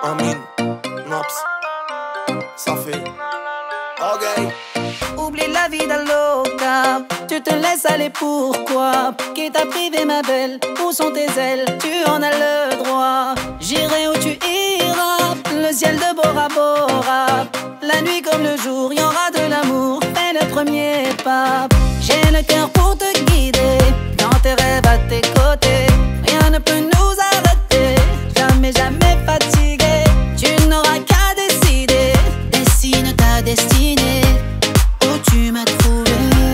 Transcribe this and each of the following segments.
Amine, Naps, ça fait. Ok. Oublie la vida loca, tu te laisses aller pourquoi? Qui t'a privé ma belle, où sont tes ailes? Tu en as le droit. J'irai où tu iras, le ciel de Bora Bora. La nuit comme le jour, y aura de l'amour, fais le premier pas. J'ai le cœur pour te guider, dans tes rêves à tes côtés. Rien ne peut nous arrêter, jamais, jamais fatigué. Tu n'auras qu'à décider, dessine ta destinée. Où tu m'as trouvé,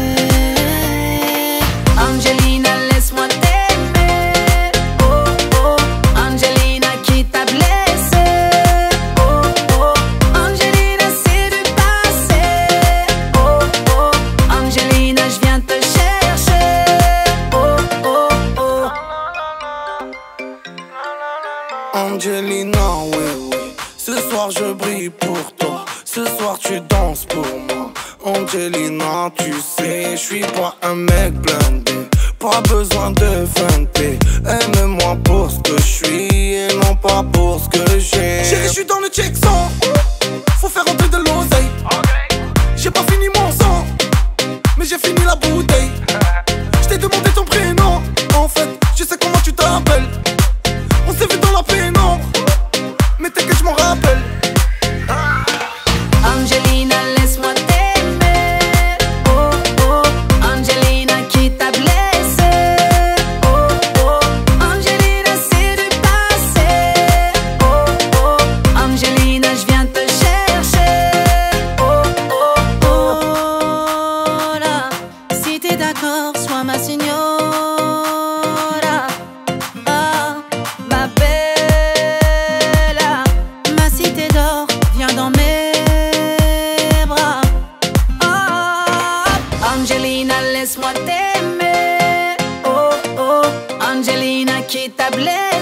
Angelina, laisse-moi t'aimer. Oh oh, Angelina, qui t'a blessé. Oh oh, Angelina, c'est du passé. Oh oh, Angelina, je viens te chercher. Oh oh oh. Angelina, oui, oui. Ce soir je brille pour toi. Ce soir tu danses pour moi. Angelina, tu sais, je suis pas un mec blindé. Pas besoin de feinter. Aime-moi pour ce que je suis et non pas pour ce que j'ai. Chérie, je suis dans le check 100. Faut faire rentrer de l'oseille. J'ai pas fini mon sang, mais j'ai fini la bouteille. Je t'ai demandé ton prénom. En fait, je sais comment tu t'appelles. On s'est vu dans la pénombre, mais t'inquiète, je m'en rappelle. Angelina, laisse-moi t'aimer. Oh oh, Angelina, qui t'a blessé. Oh oh, Angelina, c'est du passé. Oh oh, Angelina, je viens te chercher. Oh oh oh là. Si t'es d'accord, sois ma signora. Ah, ma bella, ma cité d'or, viens dans mes bras. Oh, Angelina, laisse-moi t'aimer. Oh oh, Angelina, qui t'a blessé.